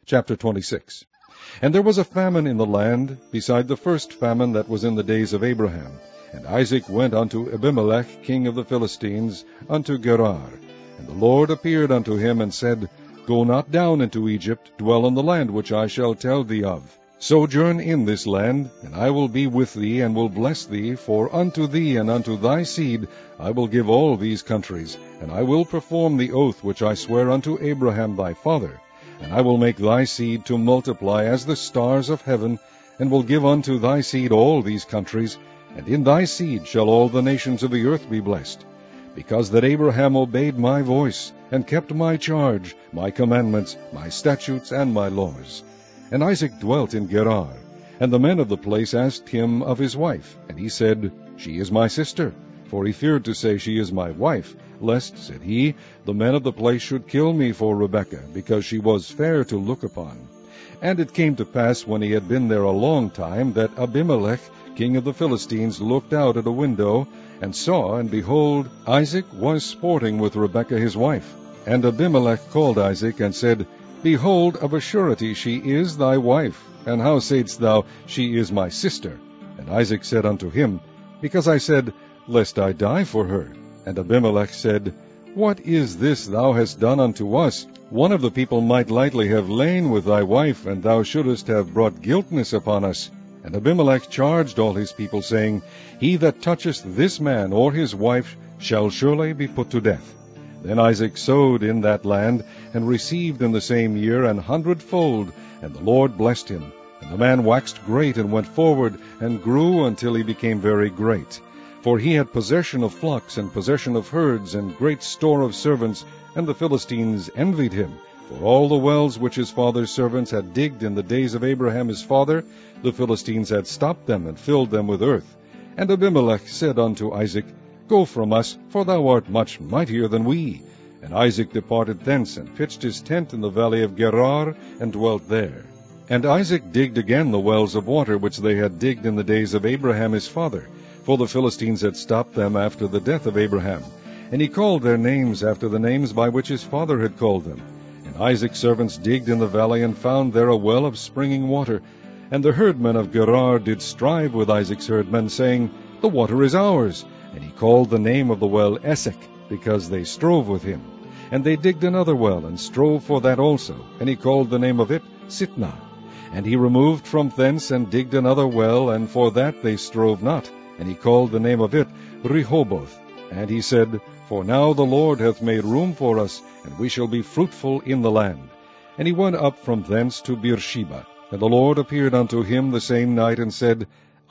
Chapter 26. And there was a famine in the land, beside the first famine that was in the days of Abraham. And Isaac went unto Abimelech king of the Philistines, unto Gerar. And the Lord appeared unto him, and said, Go not down into Egypt, dwell in the land which I shall tell thee of. Sojourn in this land, and I will be with thee, and will bless thee, for unto thee and unto thy seed I will give all these countries, and I will perform the oath which I swear unto Abraham thy father. And I will make thy seed to multiply as the stars of heaven, and will give unto thy seed all these countries, and in thy seed shall all the nations of the earth be blessed. Because that Abraham obeyed my voice, and kept my charge, my commandments, my statutes, and my laws. And Isaac dwelt in Gerar. And the men of the place asked him of his wife. And he said, She is my sister. For he feared to say, She is my wife, lest, said he, the men of the place should kill me for Rebekah, because she was fair to look upon. And it came to pass, when he had been there a long time, that Abimelech, king of the Philistines, looked out at a window, and saw, and behold, Isaac was sporting with Rebekah his wife. And Abimelech called Isaac, and said, Behold, of a surety she is thy wife. And how saidst thou, She is my sister? And Isaac said unto him, Because I said, Lest I die for her. And Abimelech said, What is this thou hast done unto us? One of the people might lightly have lain with thy wife, and thou shouldest have brought guiltness upon us. And Abimelech charged all his people, saying, He that toucheth this man or his wife shall surely be put to death. Then Isaac sowed in that land, and received in the same year 100-fold, and the Lord blessed him. And the man waxed great, and went forward, and grew until he became very great. For he had possession of flocks, and possession of herds, and great store of servants, and the Philistines envied him. For all the wells which his father's servants had digged in the days of Abraham his father, the Philistines had stopped them, and filled them with earth. And Abimelech said unto Isaac, Go from us, for thou art much mightier than we. And Isaac departed thence, and pitched his tent in the valley of Gerar, and dwelt there. And Isaac digged again the wells of water which they had digged in the days of Abraham his father, for the Philistines had stopped them after the death of Abraham. And he called their names after the names by which his father had called them. And Isaac's servants digged in the valley, and found there a well of springing water. And the herdmen of Gerar did strive with Isaac's herdmen, saying, The water is ours. And he called the name of the well Esek, because they strove with him. And they digged another well, and strove for that also. And he called the name of it Sitnah. And he removed from thence, and digged another well, and for that they strove not. And he called the name of it Rehoboth. And he said, For now the Lord hath made room for us, and we shall be fruitful in the land. And he went up from thence to Beersheba. And the Lord appeared unto him the same night, and said,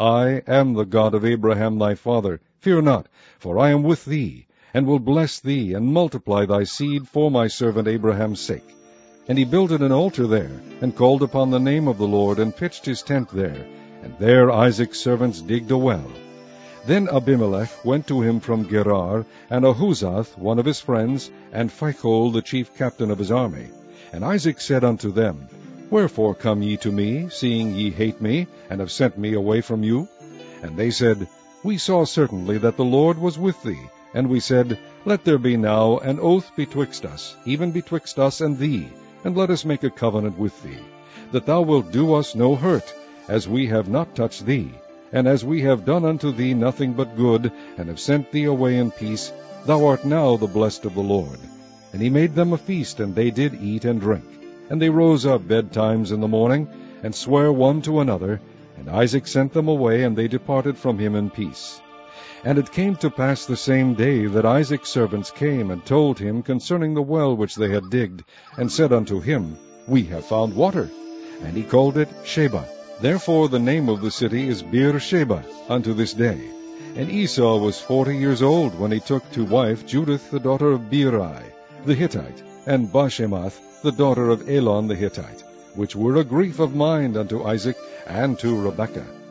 I am the God of Abraham thy father. Fear not, for I am with thee, and will bless thee, and multiply thy seed for my servant Abraham's sake. And he builded an altar there, and called upon the name of the Lord, and pitched his tent there. And there Isaac's servants digged a well. Then Abimelech went to him from Gerar, and Ahuzath, one of his friends, and Phicol, the chief captain of his army. And Isaac said unto them, Wherefore come ye to me, seeing ye hate me, and have sent me away from you? And they said, We saw certainly that the Lord was with thee. And we said, Let there be now an oath betwixt us, even betwixt us and thee, and let us make a covenant with thee, that thou wilt do us no hurt, as we have not touched thee. And as we have done unto thee nothing but good, and have sent thee away in peace, thou art now the blessed of the Lord. And he made them a feast, and they did eat and drink. And they rose up betimes in the morning, and sware one to another. And Isaac sent them away, and they departed from him in peace. And it came to pass the same day that Isaac's servants came, and told him concerning the well which they had digged, and said unto him, We have found water. And he called it Sheba. Therefore the name of the city is Beersheba unto this day. And Esau was 40 years old when he took to wife Judith the daughter of Beeri the Hittite, and Bashemath the daughter of Elon the Hittite, which were a grief of mind unto Isaac and to Rebekah.